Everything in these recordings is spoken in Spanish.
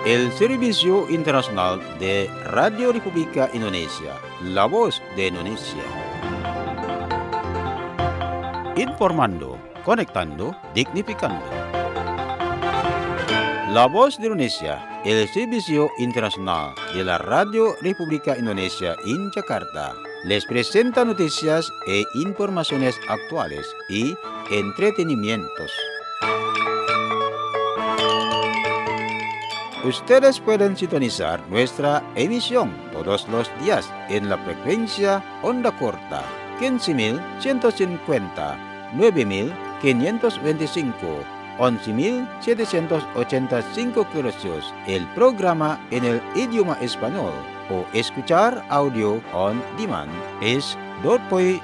el Servicio Internacional de Radio República Indonesia, La Voz de Indonesia. Informando, conectando, dignificando. La Voz de Indonesia, el Servicio Internacional de la Radio República Indonesia en Jakarta, les presenta noticias e informaciones actuales y entretenimientos. Ustedes pueden sintonizar nuestra emisión todos los días en la frecuencia onda corta 15.150, 9.525, 11.785 kHz, el programa en el idioma español, o escuchar audio on demand es .poi.co.id.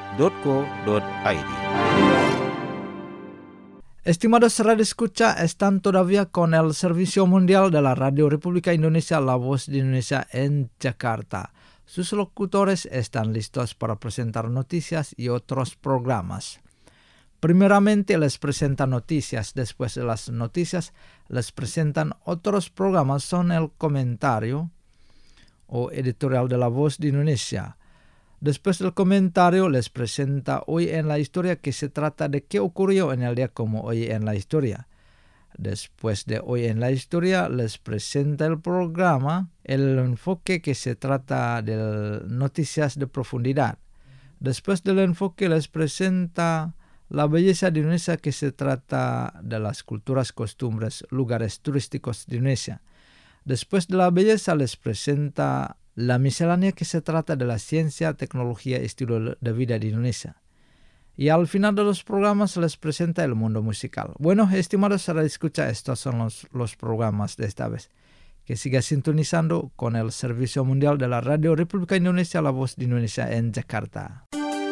Estimados radioescucha, están todavía con el Servicio Mundial de la Radio República Indonesia, La Voz de Indonesia en Jakarta. Sus locutores están listos para presentar noticias y otros programas. Primeramente les presentan noticias, después de las noticias les presentan otros programas, son el comentario o editorial de La Voz de Indonesia. Después del comentario les presenta Hoy en la Historia, que se trata de qué ocurrió en el día como hoy en la historia. Después de Hoy en la Historia les presenta el programa El Enfoque, que se trata de noticias de profundidad. Después del enfoque les presenta La Belleza de Indonesia, que se trata de las culturas, costumbres, lugares turísticos de Indonesia. Después de La Belleza les presenta La Miscelánea, que se trata de la ciencia, tecnología y estilo de vida de Indonesia. Y al final de los programas les presenta el mundo musical. Bueno, estimados radioescucha, estos son los programas de esta vez. Que siga sintonizando con el Servicio Mundial de la Radio República Indonesia, La Voz de Indonesia en Jakarta.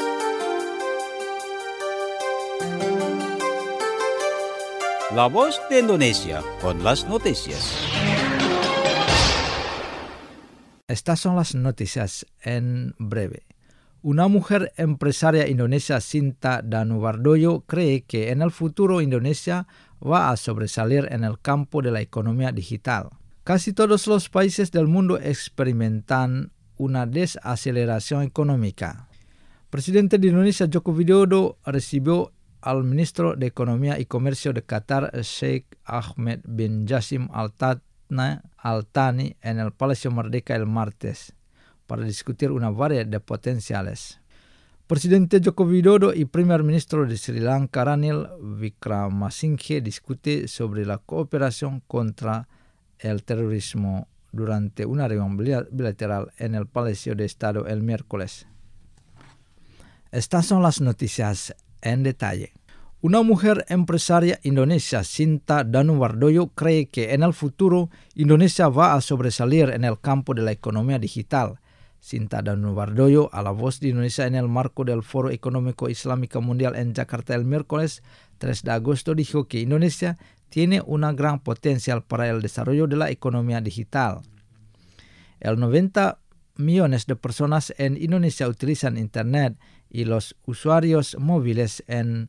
La Voz de Indonesia con las noticias. Estas son las noticias en breve. Una mujer empresaria indonesia, Sinta Danuwardoyo, cree que en el futuro Indonesia va a sobresalir en el campo de la economía digital. Casi todos los países del mundo experimentan una desaceleración económica. Presidente de Indonesia, Joko Widodo, recibió al ministro de Economía y Comercio de Qatar, Sheikh Ahmed bin Jassim Al Thani, en el Palacio Merdeka el martes para discutir una variedad de potenciales. Presidente Joko Widodo y Primer Ministro de Sri Lanka, Ranil Wickremesinghe, discuten sobre la cooperación contra el terrorismo durante una reunión bilateral en el Palacio de Estado el miércoles. Estas son las noticias en detalle. Una mujer empresaria indonesia, Sinta Danuwardoyo, cree que en el futuro Indonesia va a sobresalir en el campo de la economía digital. Sinta Danuwardoyo, a La Voz de Indonesia en el marco del Foro Económico Islámico Mundial en Jakarta el miércoles 3 de agosto, dijo que Indonesia tiene una gran potencial para el desarrollo de la economía digital. El 90 millones de personas en Indonesia utilizan Internet y los usuarios móviles en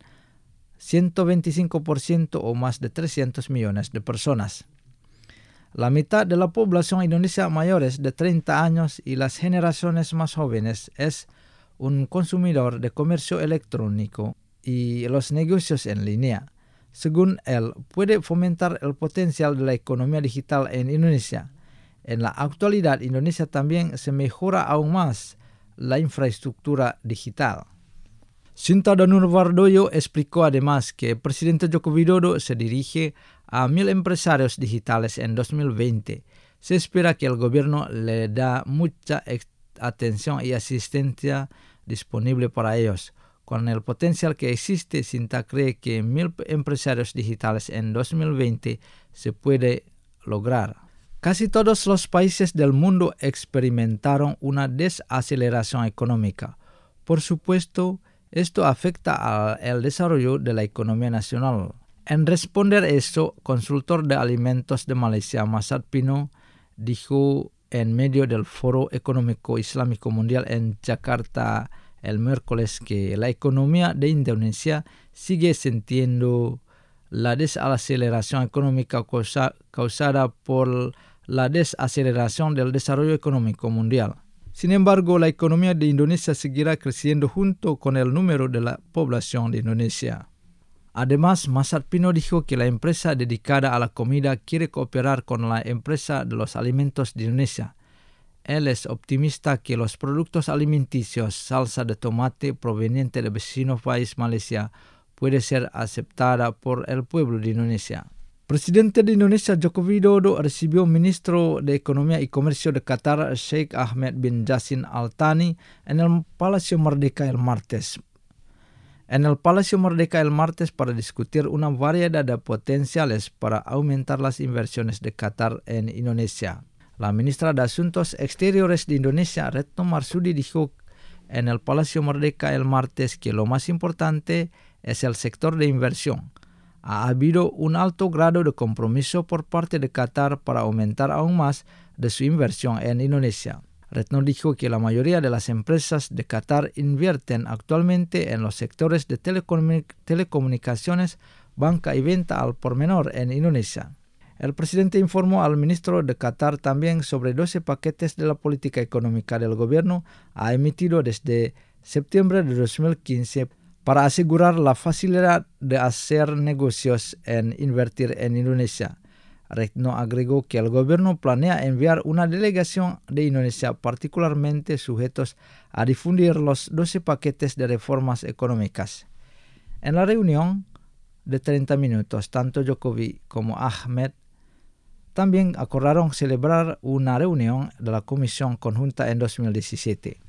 125% o más de 300 millones de personas. La mitad de la población indonesia mayores de 30 años y las generaciones más jóvenes es un consumidor de comercio electrónico y los negocios en línea. Según él, puede fomentar el potencial de la economía digital en Indonesia. En la actualidad, Indonesia también se mejora aún más la infraestructura digital. Sinta Danuwardoyo explicó además que el presidente Joko Widodo se dirige a 1.000 empresarios digitales en 2020. Se espera que el gobierno le da mucha atención y asistencia disponible para ellos. Con el potencial que existe, Sinta cree que 1.000 empresarios digitales en 2020 se puede lograr. Casi todos los países del mundo experimentaron una desaceleración económica. Por supuesto, esto afecta al desarrollo de la economía nacional. En responder a esto, consultor de alimentos de Malaysia, Masad Pino, dijo en medio del Foro Económico Islámico Mundial en Jakarta el miércoles que la economía de Indonesia sigue sintiendo la desaceleración económica causada por la desaceleración del desarrollo económico mundial. Sin embargo, la economía de Indonesia seguirá creciendo junto con el número de la población de Indonesia. Además, Mazat Pino dijo que la empresa dedicada a la comida quiere cooperar con la empresa de los alimentos de Indonesia. Él es optimista que los productos alimenticios salsa de tomate proveniente del vecino país Malaysia puede ser aceptada por el pueblo de Indonesia. Presidente de Indonesia Joko Widodo recibió ministro de Economía y Comercio de Qatar Sheikh Ahmed bin Jassin Al Thani en el Palacio Merdeka el martes. En el Palacio Merdeka el martes para discutir una variedad de potenciales para aumentar las inversiones de Qatar en Indonesia. La ministra de Asuntos Exteriores de Indonesia, Retno Marsudi, dijo en el Palacio Merdeka el martes que lo más importante es el sector de inversión. Ha habido un alto grado de compromiso por parte de Qatar para aumentar aún más de su inversión en Indonesia. Retno dijo que la mayoría de las empresas de Qatar invierten actualmente en los sectores de telecomunicaciones, banca y venta al por menor en Indonesia. El presidente informó al ministro de Qatar también sobre 12 paquetes de la política económica del gobierno ha emitido desde septiembre de 2015 para asegurar la facilidad de hacer negocios en invertir en Indonesia. Retno agregó que el gobierno planea enviar una delegación de Indonesia particularmente sujetos a difundir los 12 paquetes de reformas económicas. En la reunión de 30 minutos, tanto Jokowi como Ahmed también acordaron celebrar una reunión de la Comisión Conjunta en 2017.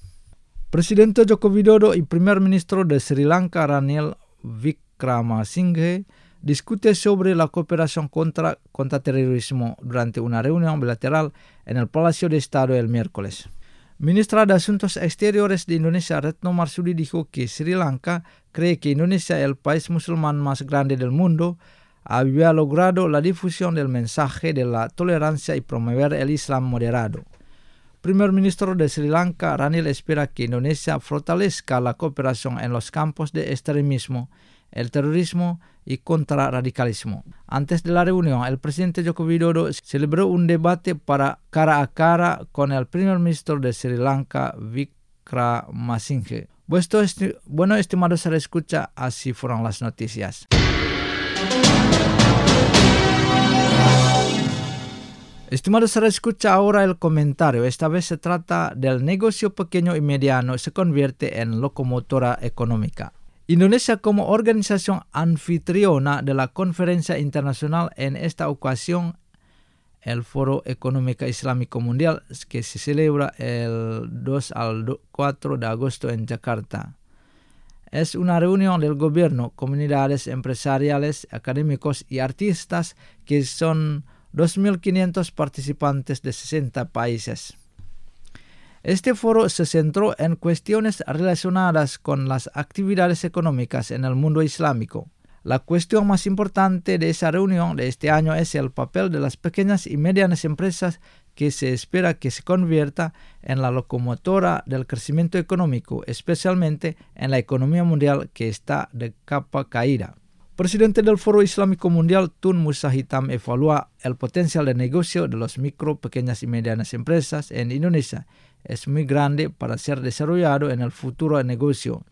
Presidente Joko Widodo y Primer Ministro de Sri Lanka Ranil Wickremesinghe discute sobre la cooperación contra terrorismo durante una reunión bilateral en el Palacio de Estado el miércoles. Ministra de Asuntos Exteriores de Indonesia, Retno Marsudi, dijo que Sri Lanka cree que Indonesia, el país musulmán más grande del mundo, había logrado la difusión del mensaje de la tolerancia y promover el Islam moderado. Primer ministro de Sri Lanka, Ranil, espera que Indonesia fortalezca la cooperación en los campos de extremismo, el terrorismo y contrarradicalismo. Antes de la reunión, el presidente Joko Widodo celebró un debate cara a cara con el primer ministro de Sri Lanka, Wickremesinghe. Bueno, estimados escucha, así fueron las noticias. Estimados escucha, ahora el comentario. Esta vez se trata del negocio pequeño y mediano se convierte en locomotora económica. Indonesia, como organización anfitriona de la conferencia internacional, en esta ocasión el Foro Económico Islámico Mundial, que se celebra el 2 al 4 de agosto en Yakarta. Es una reunión del gobierno, comunidades empresariales, académicos y artistas que son 2.500 participantes de 60 países. Este foro se centró en cuestiones relacionadas con las actividades económicas en el mundo islámico. La cuestión más importante de esa reunión de este año es el papel de las pequeñas y medianas empresas que se espera que se convierta en la locomotora del crecimiento económico, especialmente en la economía mundial que está de capa caída. Presidente del Foro Islámico Mundial, Tun Musa Hitam, evalúa el potencial de negocio de las micro, pequeñas y medianas empresas en Indonesia. Es muy grande para ser desarrollado en el futuro de negocio.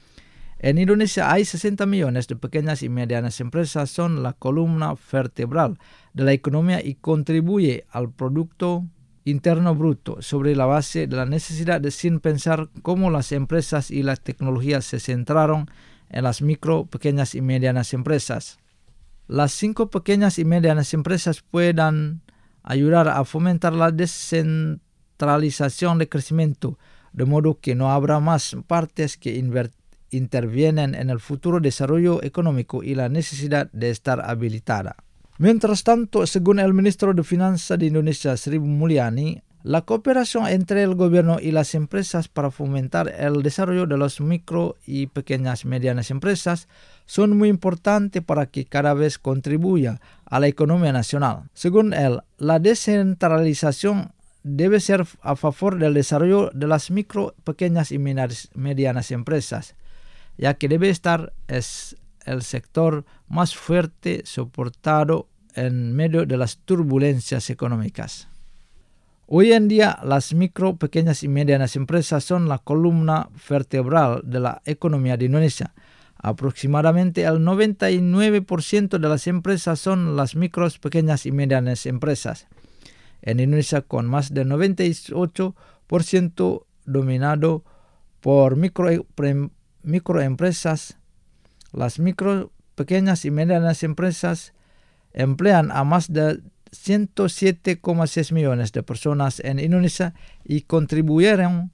En Indonesia hay 60 millones de pequeñas y medianas empresas, son la columna vertebral de la economía y contribuye al Producto Interno Bruto sobre la base de la necesidad de sin pensar cómo las empresas y las tecnologías se centraron en las micro, pequeñas y medianas empresas. Las 5 pequeñas y medianas empresas puedan ayudar a fomentar la descentralización de crecimiento, de modo que no habrá más partes que intervienen en el futuro desarrollo económico y la necesidad de estar habilitada. Mientras tanto, según el ministro de Finanzas de Indonesia, Sri Mulyani, la cooperación entre el gobierno y las empresas para fomentar el desarrollo de las micro y pequeñas y medianas empresas son muy importantes para que cada vez contribuya a la economía nacional. Según él, la descentralización debe ser a favor del desarrollo de las micro, pequeñas y medianas empresas, ya que debe estar es el sector más fuerte soportado en medio de las turbulencias económicas. Hoy en día, las micro, pequeñas y medianas empresas son la columna vertebral de la economía de Indonesia. Aproximadamente el 99% de las empresas son las micros, pequeñas y medianas empresas. En Indonesia, con más del 98% dominado por microempresas, las micro, pequeñas y medianas empresas emplean a más de 107,6 millones de personas en Indonesia y contribuyeron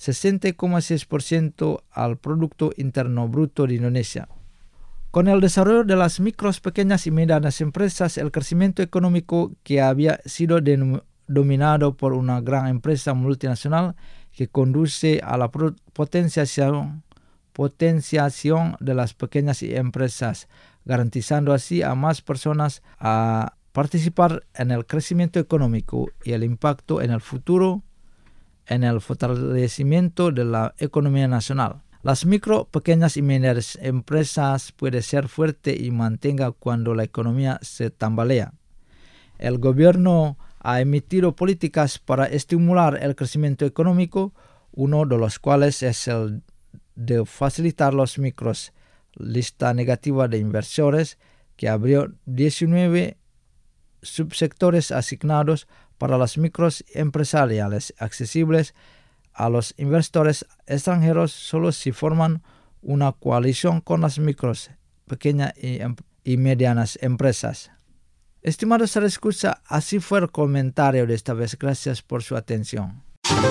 60,6% al Producto Interno Bruto de Indonesia. Con el desarrollo de las micros, pequeñas y medianas empresas, el crecimiento económico que había sido dominado por una gran empresa multinacional que conduce a la potenciación de las pequeñas empresas, garantizando así a más personas a participar en el crecimiento económico y el impacto en el futuro en el fortalecimiento de la economía nacional. Las micro, pequeñas y medianas empresas pueden ser fuertes y mantenga cuando la economía se tambalea. El gobierno ha emitido políticas para estimular el crecimiento económico, uno de los cuales es el de facilitar los micros. Lista negativa de inversores que abrió 19 subsectores asignados para las micros empresariales accesibles a los inversores extranjeros solo si forman una coalición con las micros, pequeñas y medianas empresas. Estimados escucha, así fue el comentario de esta vez. Gracias por su atención.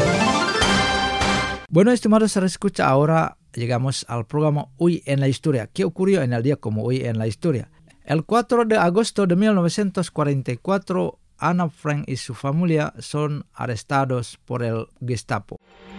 Bueno, estimados escucha, ahora llegamos al programa Hoy en la Historia. ¿Qué ocurrió en el día como hoy en la historia? El 4 de agosto de 1944, Anna Frank y su familia son arrestados por el Gestapo.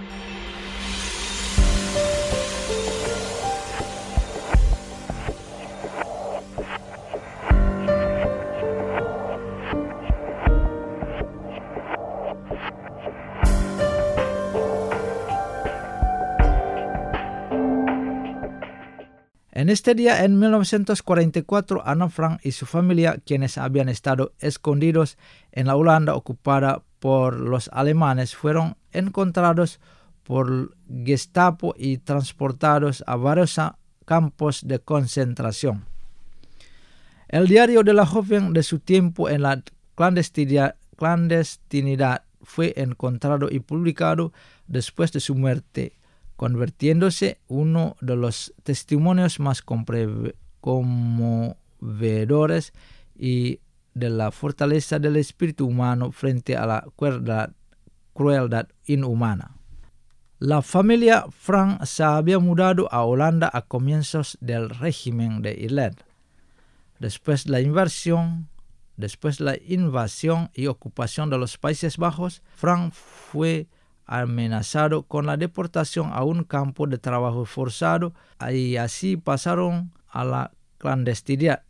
En este día, en 1944, Anna Frank y su familia, quienes habían estado escondidos en la Holanda ocupada por los alemanes, fueron encontrados por Gestapo y transportados a varios campos de concentración. El diario de la joven de su tiempo en la clandestinidad fue encontrado y publicado después de su muerte, convirtiéndose uno de los testimonios más conmovedores y de la fortaleza del espíritu humano frente a la crueldad inhumana. La familia Frank se había mudado a Holanda a comienzos del régimen de Hitler. Después de la invasión y ocupación de los Países Bajos, Frank fue amenazado con la deportación a un campo de trabajo forzado y así pasaron a la clandestinidad.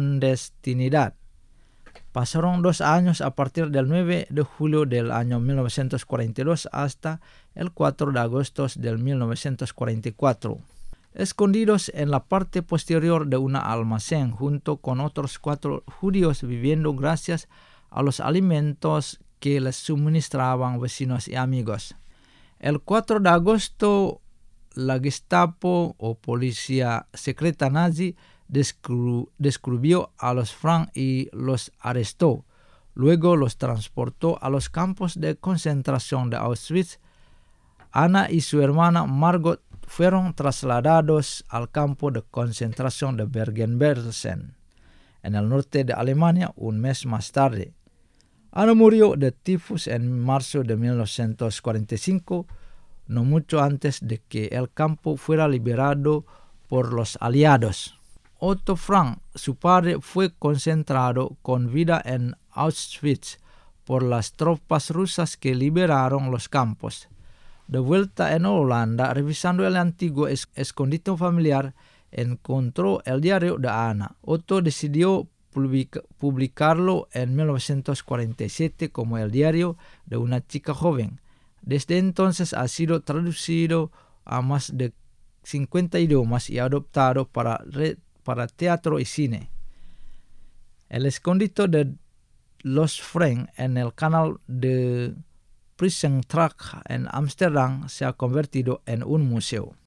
Pasaron 2 años a partir del 9 de julio del año 1942 hasta el 4 de agosto del 1944. Escondidos en la parte posterior de un almacén junto con otros 4 judíos viviendo gracias a los alimentos que les suministraban vecinos y amigos. El 4 de agosto, la Gestapo o policía secreta nazi descubrió a los Frank y los arrestó. Luego los transportó a los campos de concentración de Auschwitz. Ana y su hermana Margot fueron trasladados al campo de concentración de Bergen-Belsen, en el norte de Alemania, un mes más tarde. Ana murió de tifus en marzo de 1945, no mucho antes de que el campo fuera liberado por los aliados. Otto Frank, su padre, fue concentrado con vida en Auschwitz por las tropas rusas que liberaron los campos. De vuelta en Holanda, revisando el antiguo escondite familiar, encontró el diario de Ana. Otto decidió publicarlo en 1947 como el diario de una chica joven. Desde entonces ha sido traducido a más de 50 idiomas y adaptado para teatro y cine. El escondite de los Frank en el canal de Prijsengracht en Ámsterdam se ha convertido en un museo.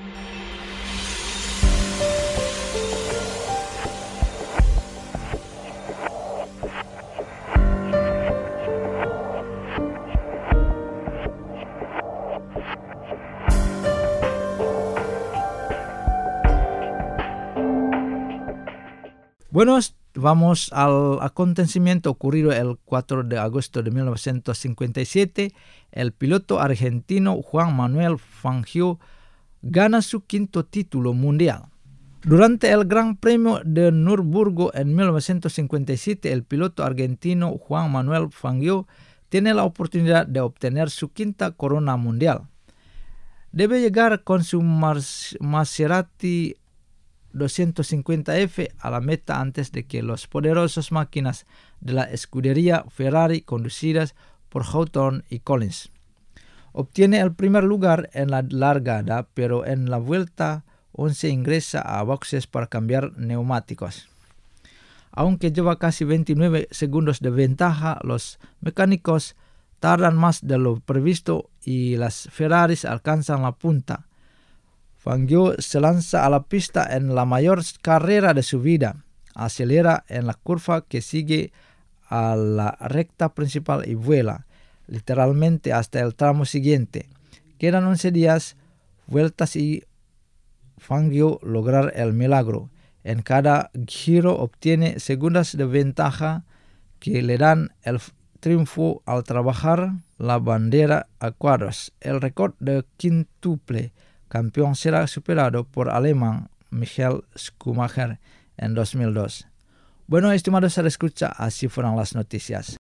Bueno, vamos al acontecimiento ocurrido el 4 de agosto de 1957. El piloto argentino Juan Manuel Fangio gana su quinto título mundial. Durante el Gran Premio de Nürburgring en 1957, el piloto argentino Juan Manuel Fangio tiene la oportunidad de obtener su quinta corona mundial. Debe llegar con su Maserati 250F a la meta antes de que las poderosas máquinas de la escudería Ferrari conducidas por Hawthorne y Collins. Obtiene el primer lugar en la largada, pero en la vuelta 11 ingresa a boxes para cambiar neumáticos. Aunque lleva casi 29 segundos de ventaja, los mecánicos tardan más de lo previsto y las Ferraris alcanzan la punta. Fangio se lanza a la pista en la mayor carrera de su vida, acelera en la curva que sigue a la recta principal y vuela, literalmente hasta el tramo siguiente. Quedan 11 días, vueltas y Fangio lograr el milagro. En cada giro obtiene segundos de ventaja que le dan el triunfo al trabajar la bandera a cuadros. El récord de quíntuple campeón será superado por alemán Michael Schumacher en 2002. Bueno, estimados escucha, así fueron las noticias.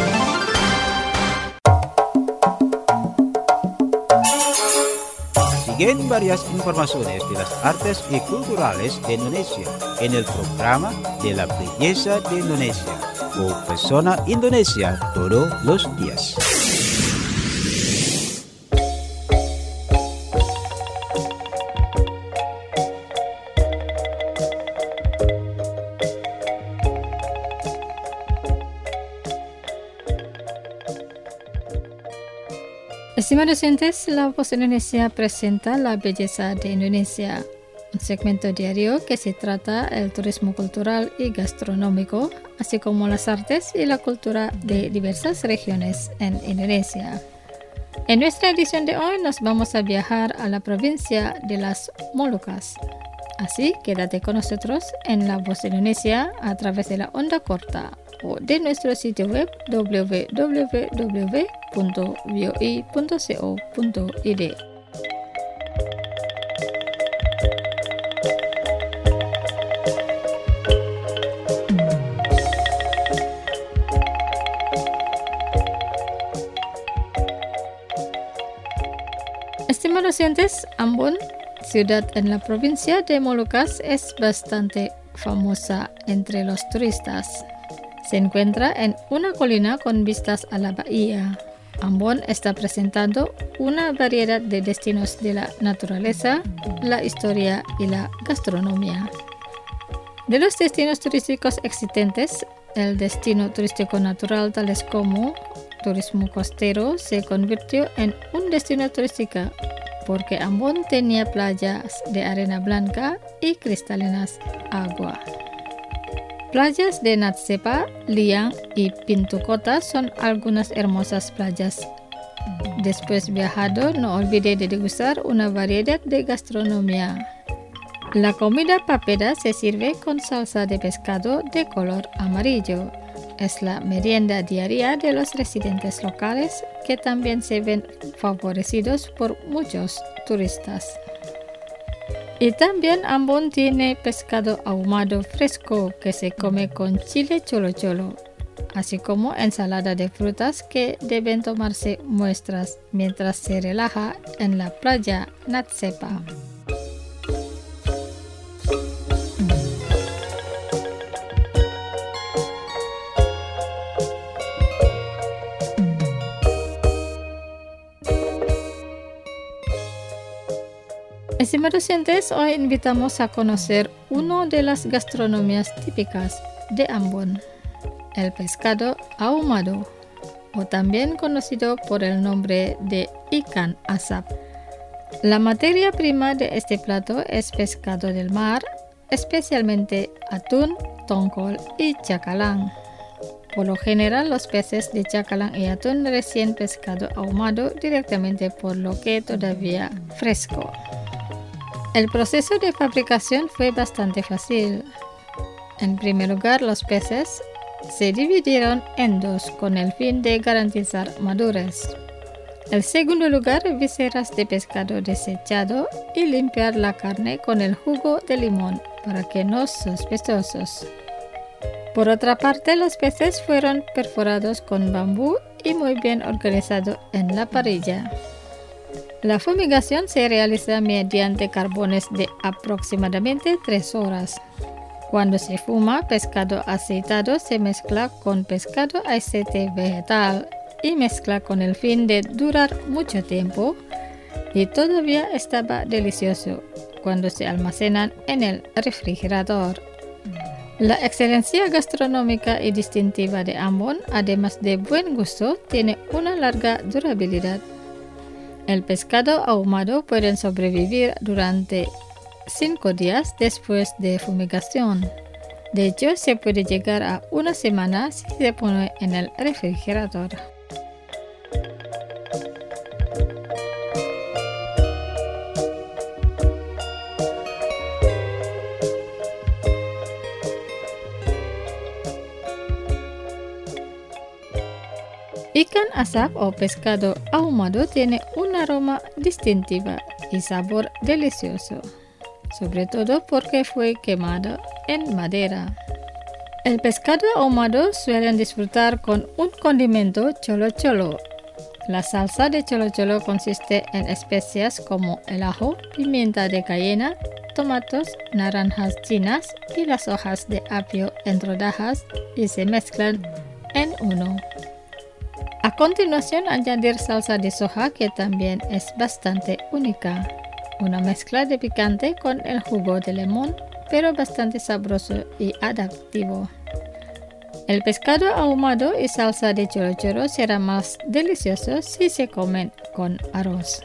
Siguen varias informaciones de las artes y culturales de Indonesia en el programa de la belleza de Indonesia o Persona Indonesia todos los días. Estimados oyentes, La Voz de Indonesia presenta La Belleza de Indonesia, un segmento diario que se trata el turismo cultural y gastronómico, así como las artes y la cultura de diversas regiones en Indonesia. En nuestra edición de hoy nos vamos a viajar a la provincia de las Molucas. Así, quédate con nosotros en La Voz de Indonesia a través de la onda corta o de nuestro sitio web www.voi.co.id. Estimados oyentes, Ambon, ciudad en la provincia de Molucas, es bastante famosa entre los turistas. Se encuentra en una colina con vistas a la bahía. Ambon está presentando una variedad de destinos de la naturaleza, la historia y la gastronomía. De los destinos turísticos existentes, el destino turístico natural tales como turismo costero se convirtió en un destino turístico porque Ambon tenía playas de arena blanca y cristalinas agua. Playas de Natsepa, Liang y Pintu-Kota son algunas hermosas playas. Después viajado, no olvide de degustar una variedad de gastronomía. La comida papeda se sirve con salsa de pescado de color amarillo. Es la merienda diaria de los residentes locales que también se ven favorecidos por muchos turistas. Y también Ambon tiene pescado ahumado fresco que se come con chile cholo cholo, así como ensalada de frutas que deben tomarse muestras mientras se relaja en la playa Natsepa. Estimados oyentes, hoy invitamos a conocer una de las gastronomías típicas de Ambon, el pescado ahumado, o también conocido por el nombre de ikan asap. La materia prima de este plato es pescado del mar, especialmente atún, tongkol y chacalán. Por lo general, los peces de chacalán y atún recién pescado ahumado directamente, por lo que todavía fresco. El proceso de fabricación fue bastante fácil. En primer lugar, los peces se dividieron en dos con el fin de garantizar madurez. En segundo lugar, vísceras de pescado desechado y limpiar la carne con el jugo de limón para que no sospechosos. Por otra parte, los peces fueron perforados con bambú y muy bien organizados en la parrilla. La fumigación se realiza mediante carbones de aproximadamente 3 horas. Cuando se fuma, pescado aceitado se mezcla con pescado aceite vegetal y mezcla con el fin de durar mucho tiempo, y todavía estaba delicioso cuando se almacenan en el refrigerador. La excelencia gastronómica y distintiva de Ambon, además de buen gusto, tiene una larga durabilidad. El pescado ahumado puede sobrevivir durante 5 días después de fumigación. De hecho, se puede llegar a 1 semana si se pone en el refrigerador. Ikan asap o pescado ahumado tiene un aroma distintivo y sabor delicioso, sobre todo porque fue quemado en madera. El pescado ahumado suelen disfrutar con un condimento cholo cholo. La salsa de cholo cholo consiste en especias como el ajo, pimienta de cayena, tomates, naranjas chinas y las hojas de apio en rodajas y se mezclan en uno. A continuación, añadir salsa de soja, que también es bastante única. Una mezcla de picante con el jugo de limón, pero bastante sabroso y adaptivo. El pescado ahumado y salsa de cholo cholo será más delicioso si se comen con arroz.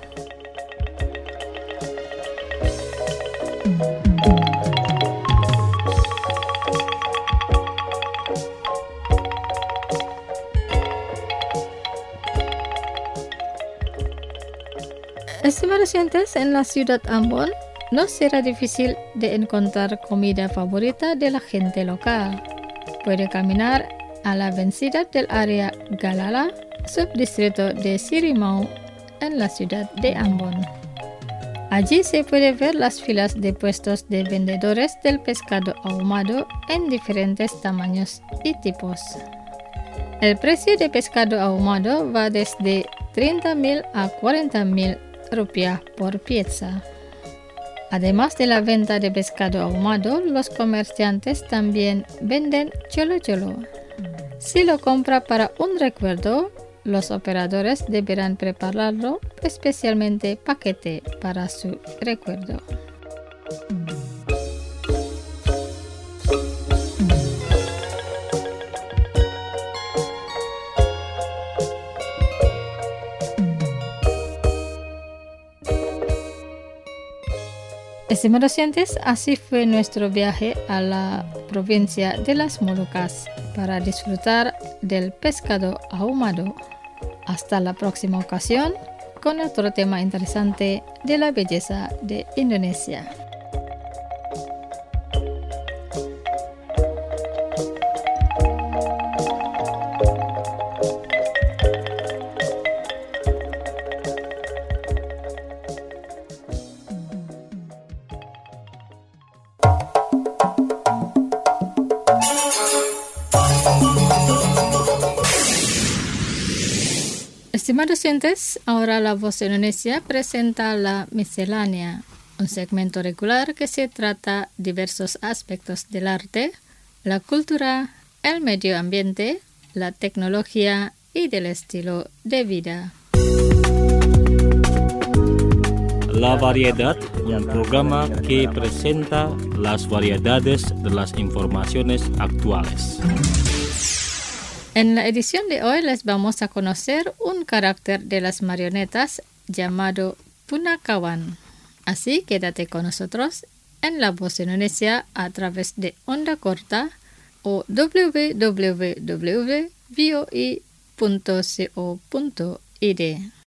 Estimados oyentes, en la ciudad Ambon no será difícil de encontrar comida favorita de la gente local. Puede caminar a la vencida del área Galala, subdistrito de Sirimau, en la ciudad de Ambon. Allí se puede ver las filas de puestos de vendedores del pescado ahumado en diferentes tamaños y tipos. El precio de pescado ahumado va desde 30,000 a 40,000 rupiah por pieza. Además de la venta de pescado ahumado, los comerciantes también venden cholo cholo. Si lo compra para un recuerdo, los operadores deberán prepararlo especialmente paquete para su recuerdo. Estimados oyentes, así fue nuestro viaje a la provincia de las Molucas para disfrutar del pescado ahumado. Hasta la próxima ocasión con otro tema interesante de la belleza de Indonesia. Estimados oyentes, ahora La Voz de Indonesia presenta La Miscelánea, un segmento regular que se trata diversos aspectos del arte, la cultura, el medio ambiente, la tecnología y del estilo de vida. La Variedad, un programa que presenta las variedades de las informaciones actuales. En la edición de hoy les vamos a conocer un carácter de las marionetas llamado punakawan. Así quédate con nosotros en La Voz Indonesia a través de onda corta o www.voi.co.id.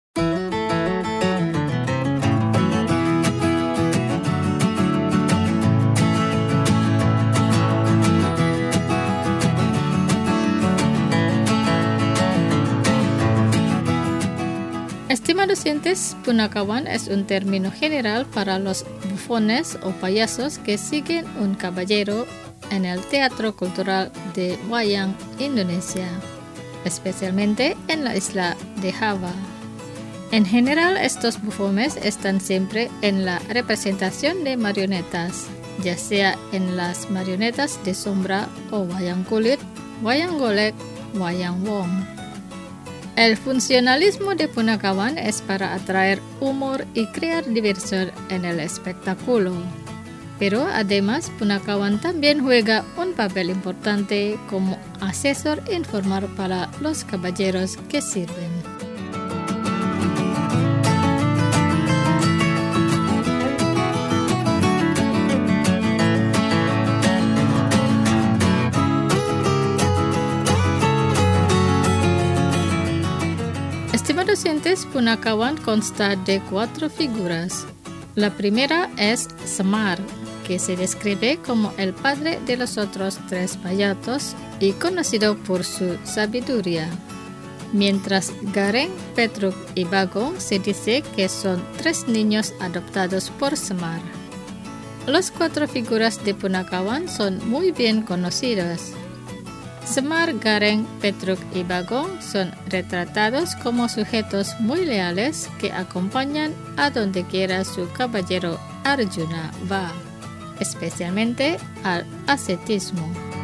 Estimados oyentes, punakawan es un término general para los bufones o payasos que siguen un caballero en el Teatro Cultural de Wayang, Indonesia, especialmente en la isla de Java. En general, estos bufones están siempre en la representación de marionetas, ya sea en las marionetas de sombra o wayang kulit, wayang golek, wayang wong. El funcionalismo de punakawan es para atraer humor y crear diversión en el espectáculo. Pero además, punakawan también juega un papel importante como asesor informal para los caballeros que sirven. Estimados oyentes, punakawan consta de 4 figuras. La primera es Semar, que se describe como el padre de los otros 3 payatos y conocido por su sabiduría. Mientras Gareng, Petruk y Bagong se dice que son 3 niños adoptados por Semar. Las 4 figuras de punakawan son muy bien conocidas. Semar, Gareng, Petruk y Bagong son retratados como sujetos muy leales que acompañan a donde quiera su caballero Arjuna va, especialmente al ascetismo.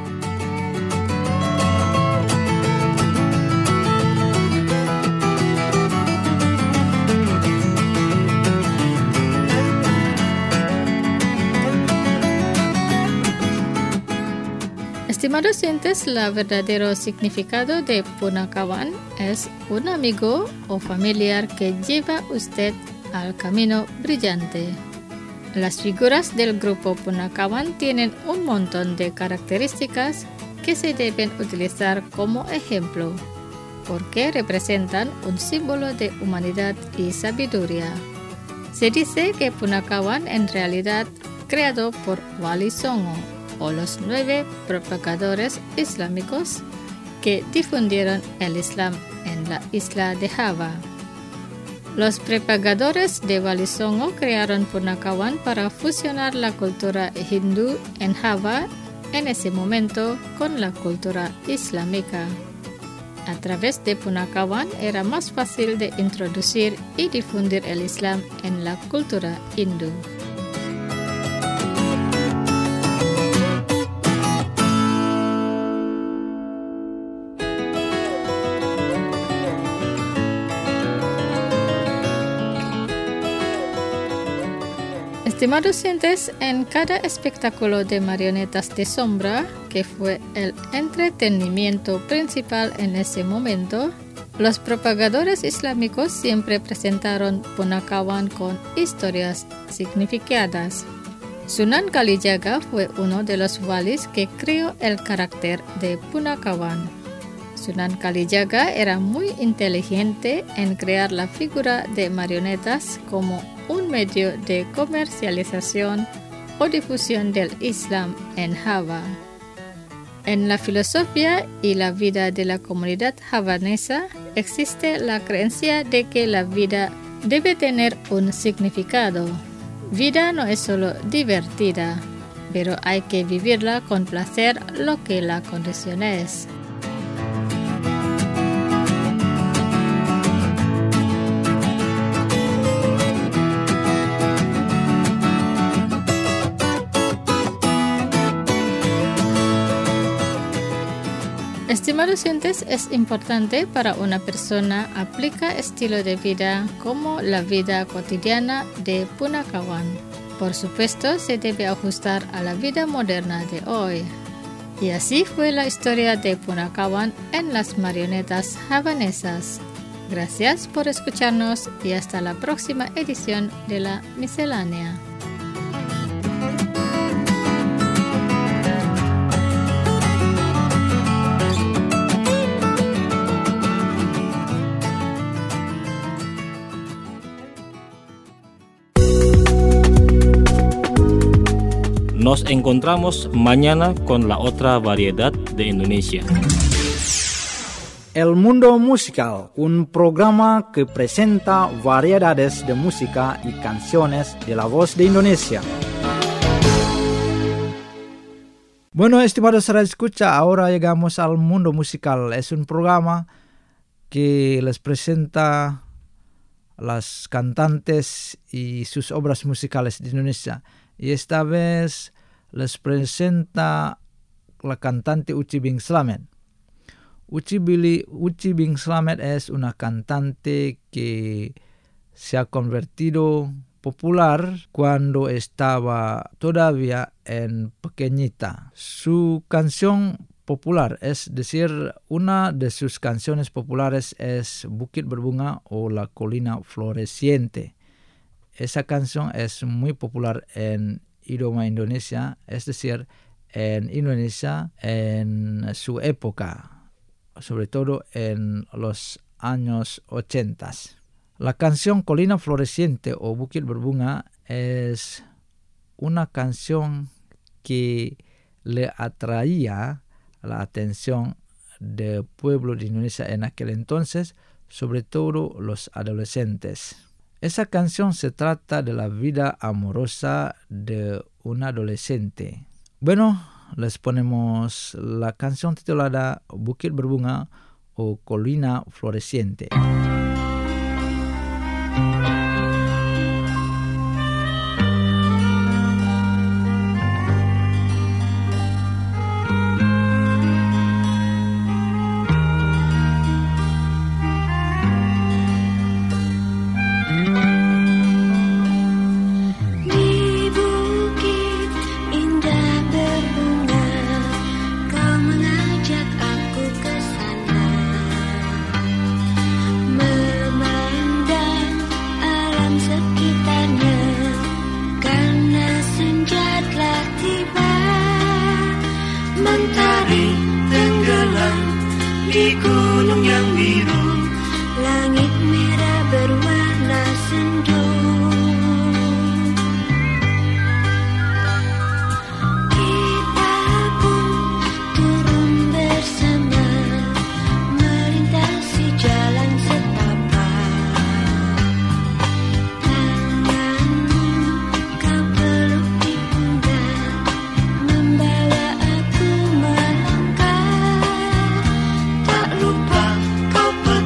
Estimados oyentes, el verdadero significado de punakawan es un amigo o familiar que lleva usted al camino brillante. Las figuras del grupo punakawan tienen un montón de características que se deben utilizar como ejemplo, porque representan un símbolo de humanidad y sabiduría. Se dice que punakawan en realidad creado por Wali Songo, o los 9 propagadores islámicos que difundieron el Islam en la isla de Java. Los propagadores de Wali Songo crearon punakawan para fusionar la cultura hindú en Java en ese momento con la cultura islámica. A través de punakawan era más fácil de introducir y difundir el Islam en la cultura hindú. Estimados oyentes, en cada espectáculo de marionetas de sombra, que fue el entretenimiento principal en ese momento, los propagadores islámicos siempre presentaron punakawan con historias significadas. Sunan Kalijaga fue uno de los walis que creó el carácter de punakawan. Sunan Kalijaga era muy inteligente en crear la figura de marionetas como un medio de comercialización o difusión del Islam en Java. En la filosofía y la vida de la comunidad javanesa existe la creencia de que la vida debe tener un significado. Vida no es solo divertida, pero hay que vivirla con placer, lo que la condición es. Estimados oyentes, es importante para una persona aplicar estilo de vida como la vida cotidiana de Punakawan. Por supuesto, se debe ajustar a la vida moderna de hoy. Y así fue la historia de Punakawan en las marionetas javanesas. Gracias por escucharnos y hasta la próxima edición de la Miscelánea. Nos encontramos mañana con la otra variedad de Indonesia. El Mundo Musical, un programa que presenta variedades de música y canciones de la voz de Indonesia. Bueno, estimados radioescucha, ahora llegamos al Mundo Musical. Es un programa que les presenta las cantantes y sus obras musicales de Indonesia. Y esta vez les presenta la cantante Uci Bing Slamet. Uci Bing Slamet es una cantante que se ha convertido popular cuando estaba todavía en pequeñita. Su canción popular, es decir, una de sus canciones populares es Bukit Berbunga o La Colina Floreciente. Esa canción es muy popular en idioma Indonesia, es decir, en Indonesia en su época, sobre todo en los años 80. La canción Colina Floreciente o Bukit Berbunga es una canción que le atraía la atención del pueblo de Indonesia en aquel entonces, sobre todo los adolescentes. Esa canción se trata de la vida amorosa de un adolescente. Bueno, les ponemos la canción titulada Bukit Berbunga o Colina Floreciente. Mentari tenggelam di gunung yang biru, langit merah berwarna sendu. Kita pun turun bersama, melintasi jalan setapak. Tanganmu kau peluk di pundak, membawa aku melangkah. Tak lupa kau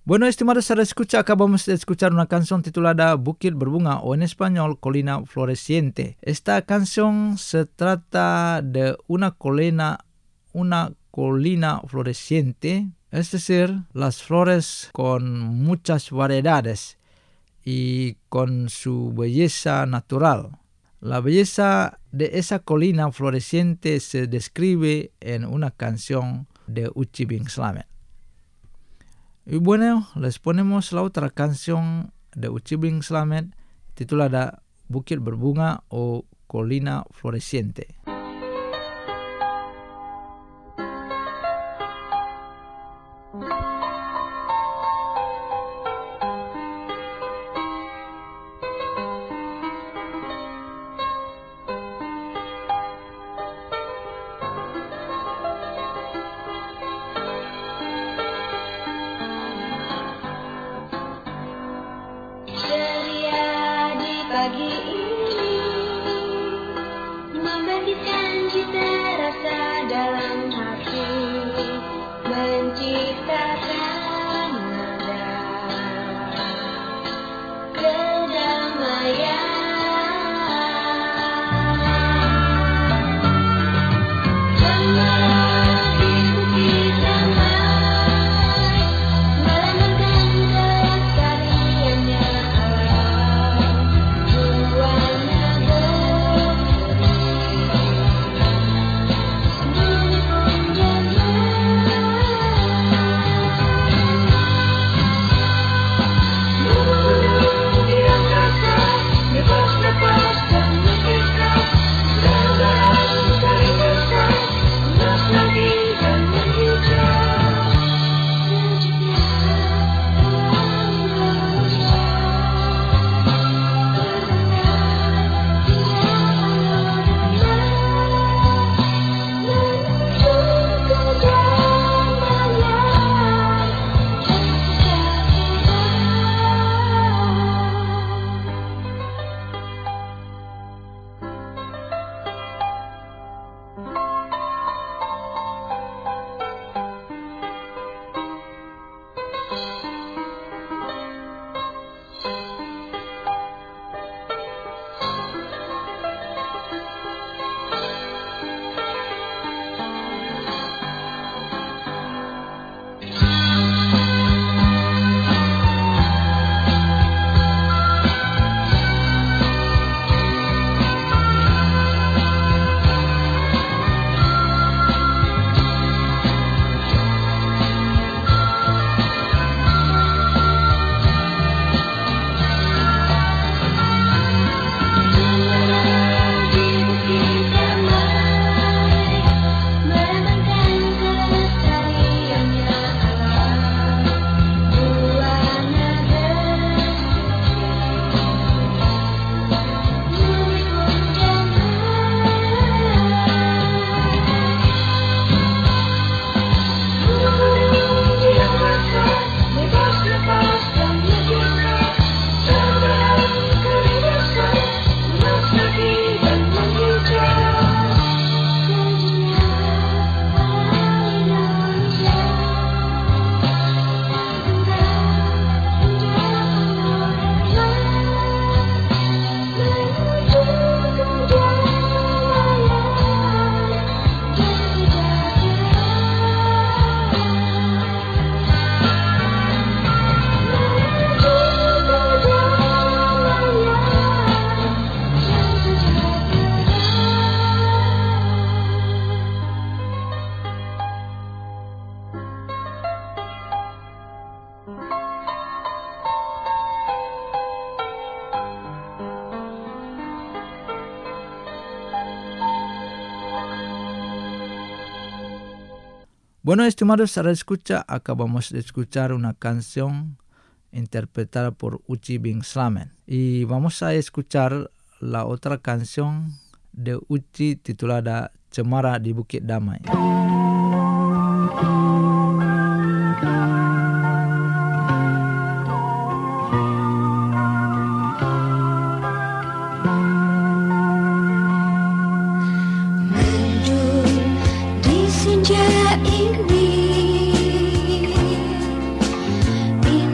Bueno, estimados escucha, acabamos de escuchar una canción titulada Bukit Berbunga o en español Colina Floreciente. Esta canción se trata de una colina floreciente, es decir, las flores con muchas variedades y con su belleza natural. La belleza de esa colina floreciente se describe en una canción de Uci Bing Slamet. Y bueno, les ponemos la otra canción de Uci Bing Slamet titulada Bukit Berbunga o Colina Floreciente. Bueno, estimados escucha, acabamos de escuchar una canción interpretada por Uci Bing Slamet. Y vamos a escuchar la otra canción de Uci titulada Cemara di Bukit Damai. Di senja ini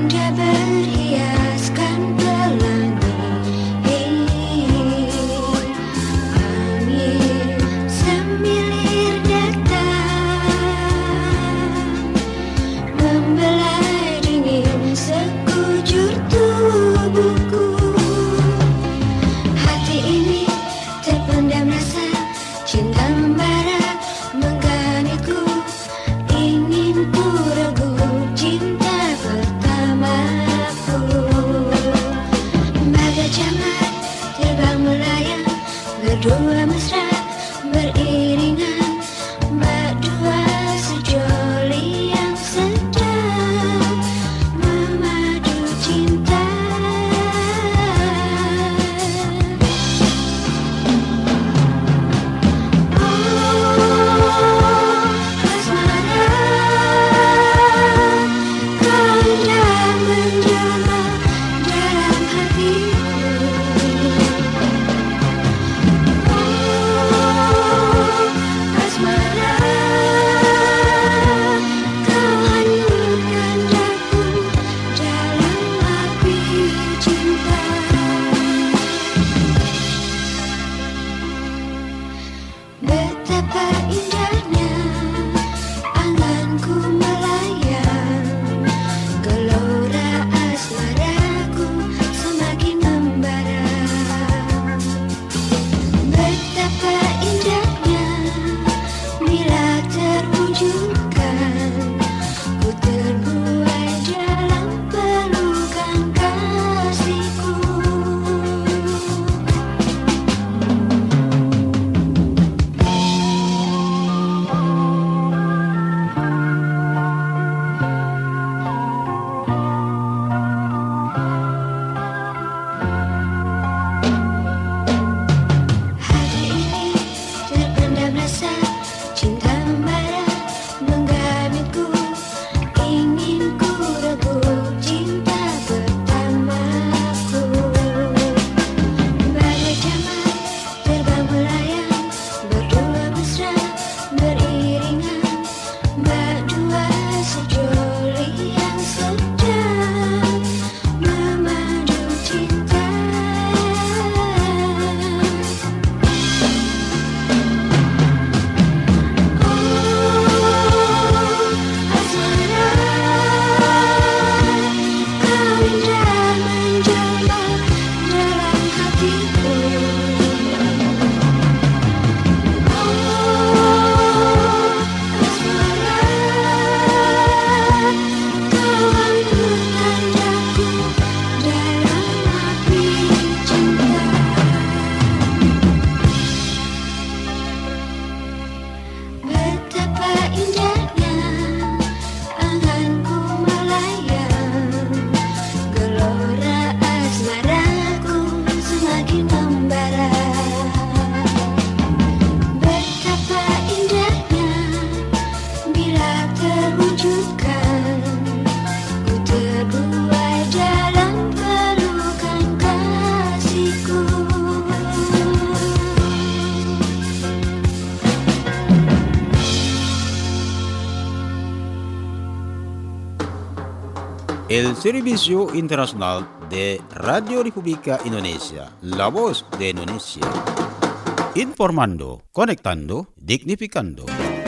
El Servicio Internacional de Radio República Indonesia, la voz de Indonesia. Informando, conectando, dignificando.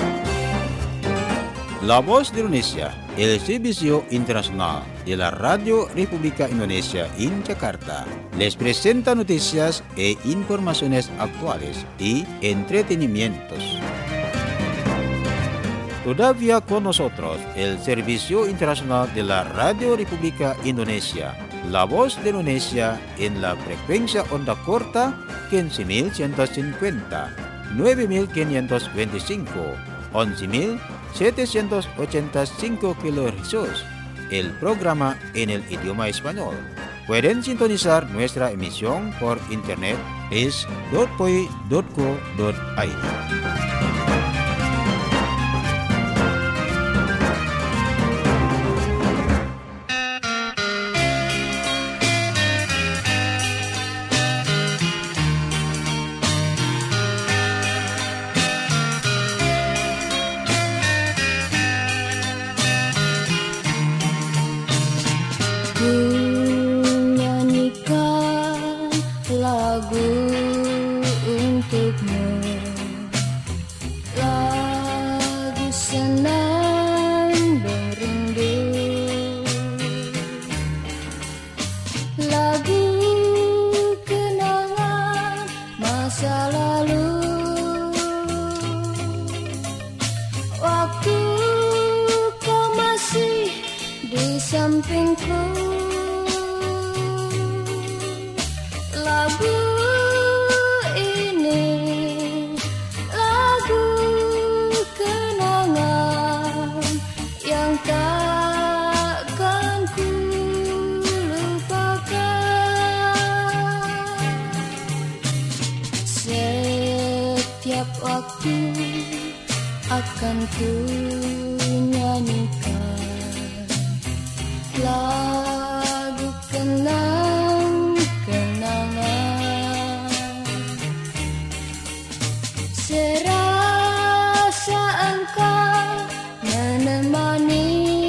La voz de Indonesia, el Servicio Internacional de la Radio República Indonesia en Jakarta, les presenta noticias e informaciones actuales y entretenimientos. Todavía con nosotros el Servicio Internacional de la Radio República Indonesia, la voz de Indonesia en la frecuencia onda corta 15.150, 9.525, 11.785 kHz, el programa en el idioma español. Pueden sintonizar nuestra emisión por internet es.poi.co.id. Akan ku nyanyikan lagu kenang-kenangan, serasa engkau menemani,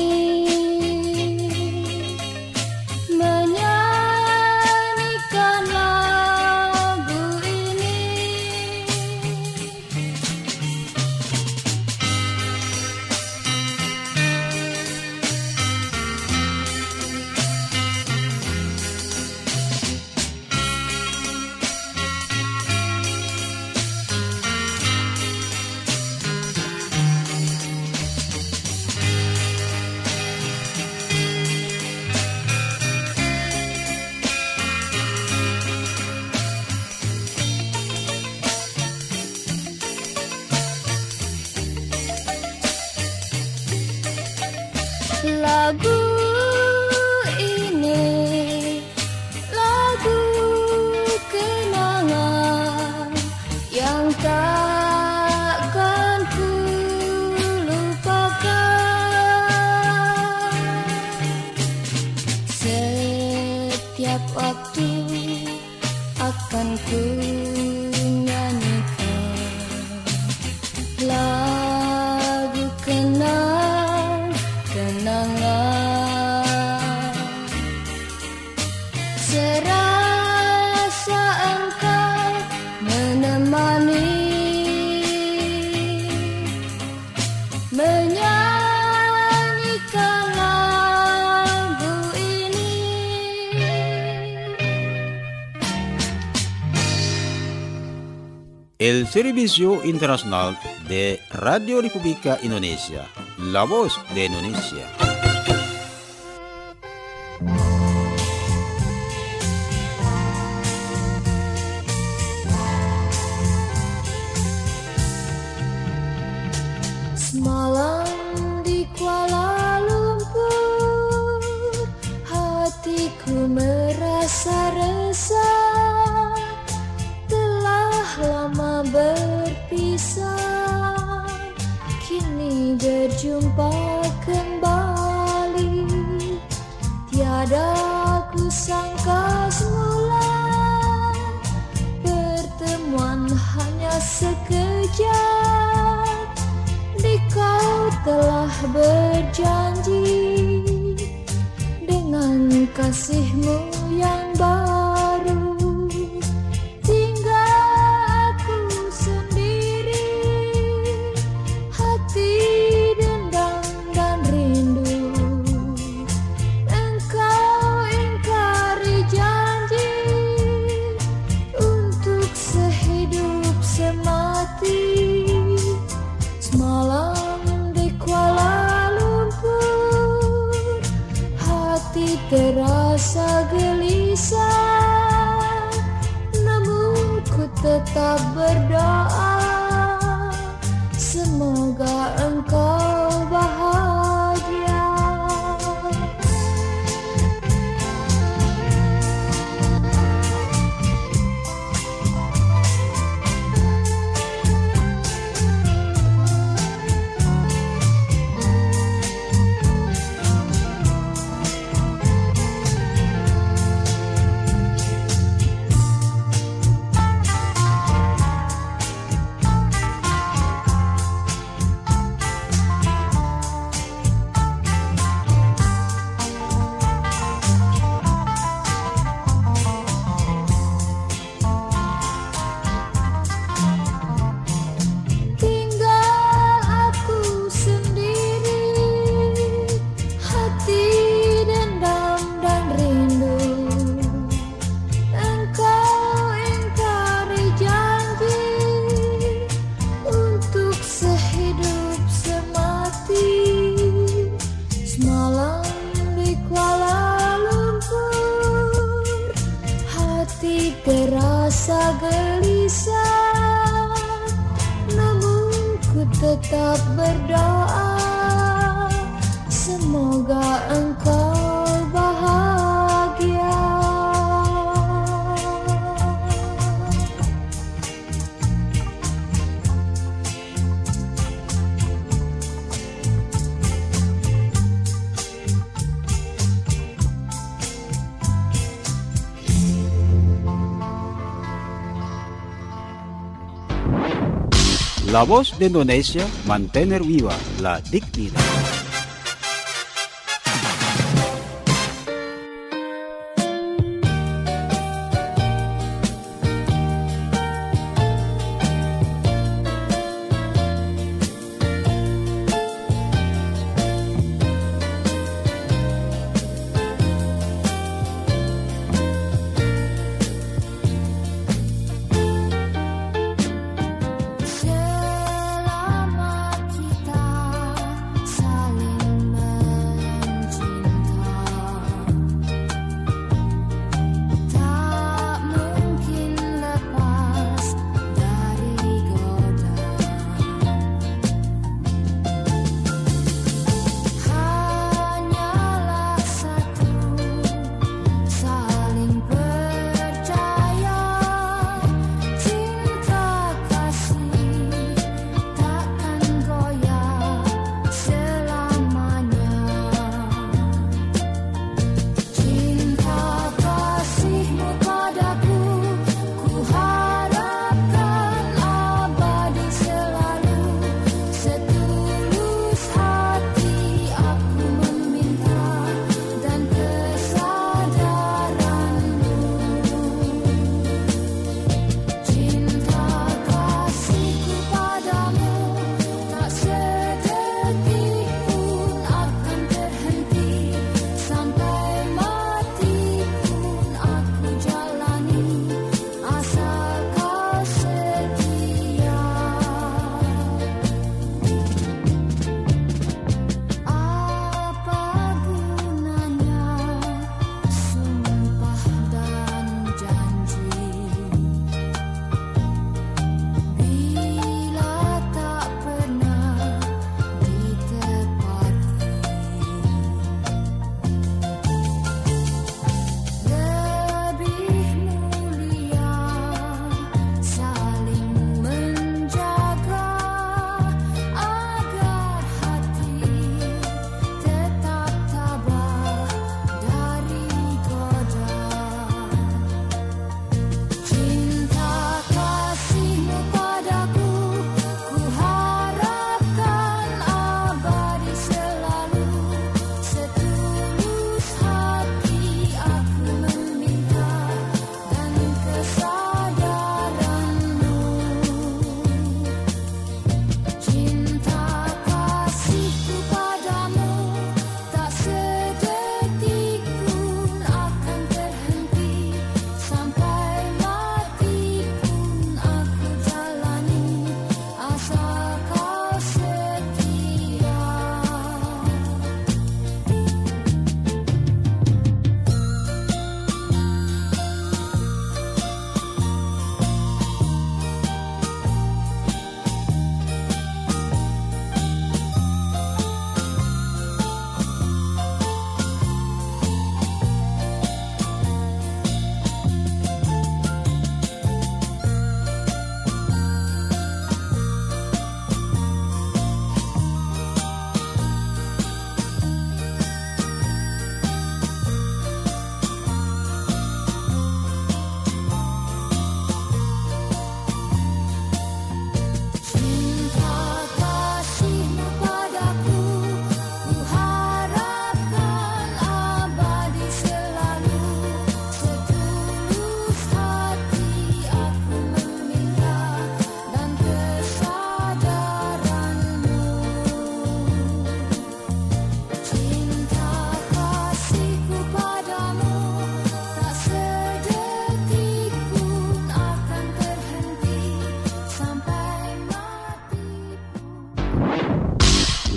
menyanyikan lagu ini. Lagu ini lagu kenangan yang takkan ku lupakan. Setiap waktu akan ku nyanyikan lagu kenangan, serasa engkau menemani, menyanyikan lagu ini. El Servicio Internacional de Radio República Indonesia, la voz de Indonesia. Semalam di Kuala Lumpur, hatiku merasa resah, telah lama berpisah, kini berjumpa kembali. Tiada ku sangka semula, pertemuan hanya sekejap. Kau telah berjanji kekasihmu yang baru. Tinggal aku sendiri, hati dendam dan rindu. Engkau ingkari janji untuk sehidup semati. Semalam di Kuala Lumpur, hati terasa gelisah, namun ku tetap berdoa, semoga engkau bahagia. Terasa gelisah, namun ku tetap berdoa, semoga engkau bahagia. La Voz de Indonesia, mantener viva la dignidad. Selama kita saling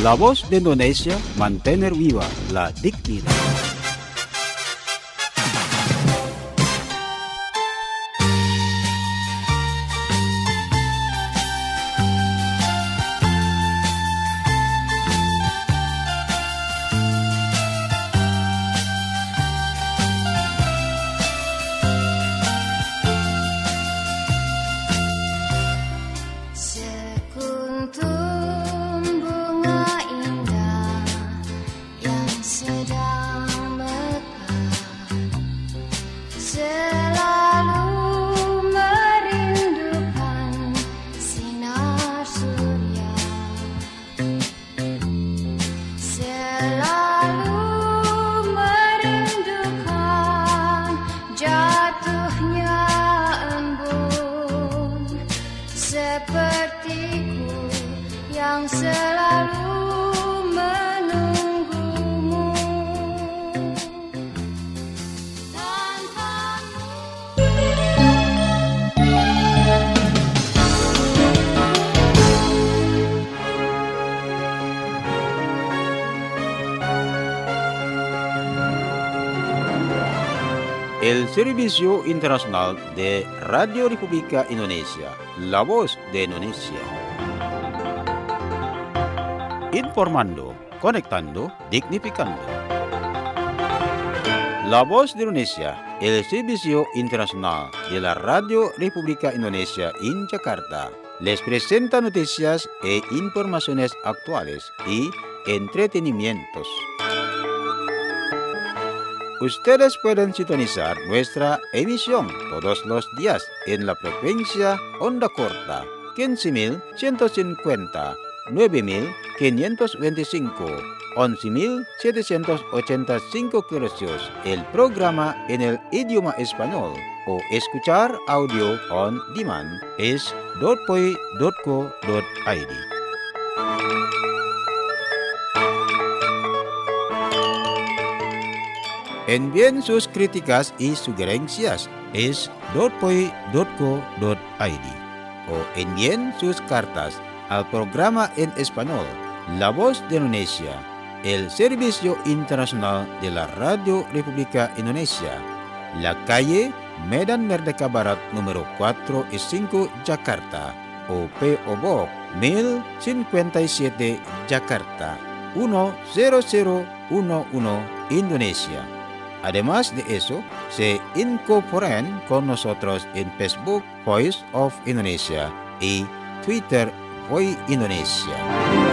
La Voz de Indonesia, mantener viva la dignidad. El Servicio Internacional de Radio República Indonesia, La Voz de Indonesia. Informando, conectando, dignificando. La Voz de Indonesia, el Servicio Internacional de la Radio República Indonesia en Jakarta, les presenta noticias e informaciones actuales y entretenimientos. Ustedes pueden sintonizar nuestra emisión todos los días en la frecuencia onda corta 15.150, 9.525, 11.785 kHz. El programa en el idioma español o escuchar audio on demand es .poi.co.id. Envíen sus críticas y sugerencias es .poi.co.id o envíen sus cartas al programa en español La Voz de Indonesia, el Servicio Internacional de la Radio República Indonesia, la calle Medan Merdeka Barat número 4 y 5 Jakarta o P.O. Box 1057 Jakarta 10011 Indonesia. Además de eso, se incorporan con nosotros en Facebook Voice of Indonesia y Twitter Voice Indonesia.